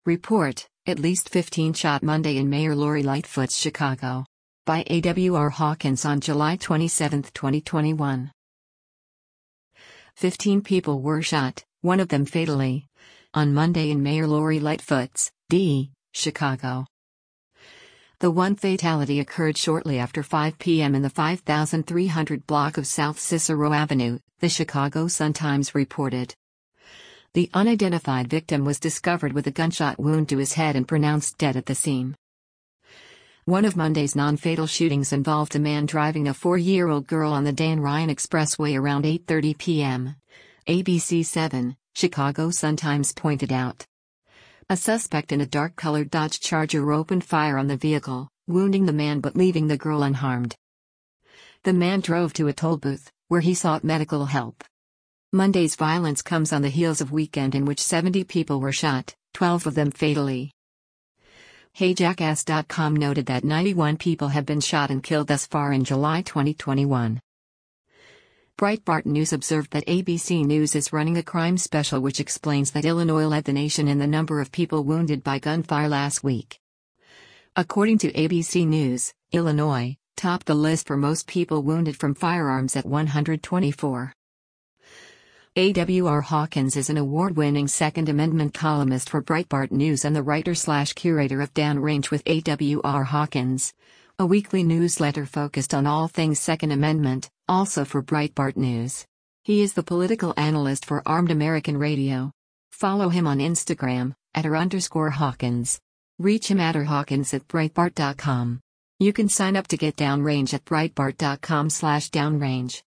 Report, at least 15 shot Monday in Mayor Lori Lightfoot's Chicago. By AWR Hawkins on July 27, 2021. 15 people were shot, one of them fatally, on Monday in Mayor Lori Lightfoot's, D., Chicago. The one fatality occurred shortly after 5 p.m. in the 5300 block of South Cicero Avenue, the Chicago Sun-Times reported. The unidentified victim was discovered with a gunshot wound to his head and pronounced dead at the scene. One of Monday's non-fatal shootings involved a man driving a 4-year-old girl on the Dan Ryan Expressway around 8:30 p.m., ABC 7, Chicago Sun-Times pointed out. A suspect in a dark-colored Dodge Charger opened fire on the vehicle, wounding the man but leaving the girl unharmed. The man drove to a toll booth, where he sought medical help. Monday's violence comes on the heels of a weekend in which 70 people were shot, 12 of them fatally. HeyJackass.com noted that 91 people have been shot and killed thus far in July 2021. Breitbart News observed that ABC News is running a crime special which explains that Illinois led the nation in the number of people wounded by gunfire last week. According to ABC News, Illinois topped the list for most people wounded from firearms at 124. AWR Hawkins is an award-winning Second Amendment columnist for Breitbart News and the writer/curator of Downrange with AWR Hawkins, a weekly newsletter focused on all things Second Amendment, also for Breitbart News. He is the political analyst for Armed American Radio. Follow him on Instagram, @r_Hawkins. Reach him @rhawkins@breitbart.com. You can sign up to get Downrange at breitbart.com/downrange.